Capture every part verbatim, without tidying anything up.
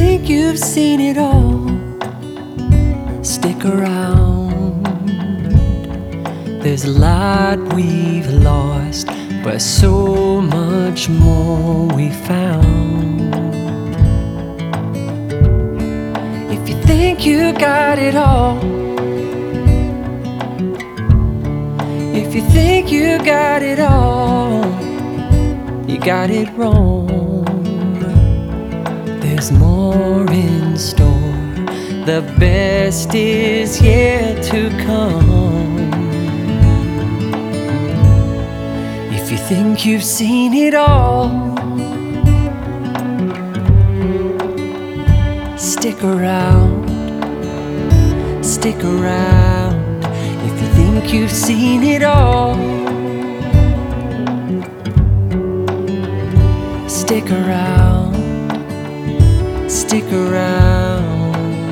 think you've seen it all, stick around. There's a lot we've lost, but so much more we found. If you think you got it all, if you think you got it all, you got it wrong. There's more in store, the best is yet to come. If you think you've seen it all, stick around, stick around. If you think you've seen it all, stick around, stick around.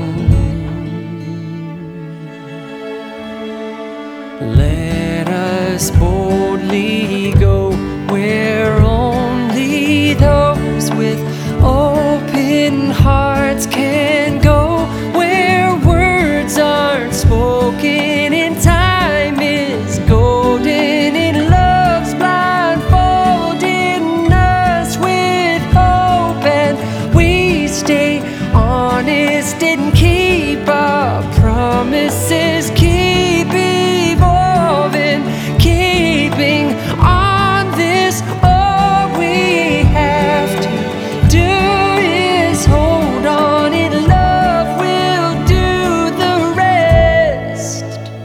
Let us boldly go where only those with open hearts can go, where words aren't spoken and time is golden, and love's blindfolding us with hope, and we stay honest and keep our promises, keep evolving, keeping on this. All we have to do is hold on, and love will do the rest.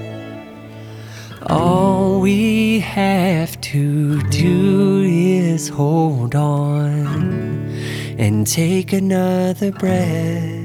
All we have to do is hold on and take another breath.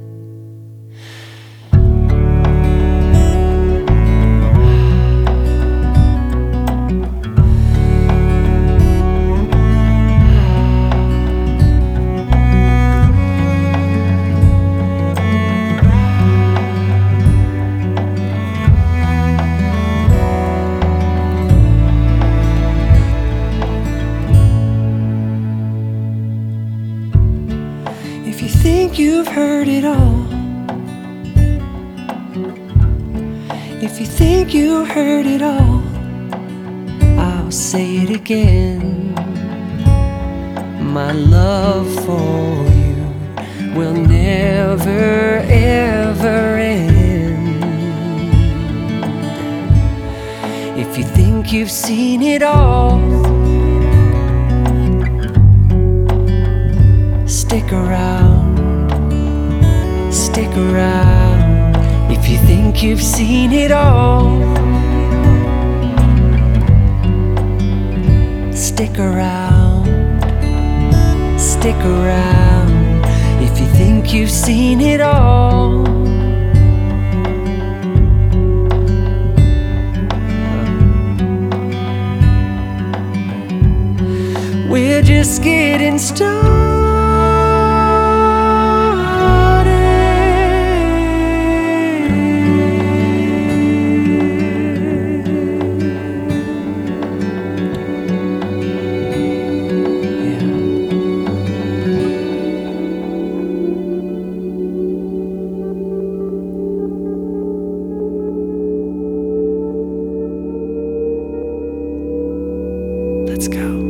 If you think you've heard it all, if you think you heard it all, I'll say it again. My love for you will never ever end. If you think you've seen it all, stick around, stick around. If you think you've seen it all, stick around, stick around. If you think you've seen it all, we're just getting started. Let's go.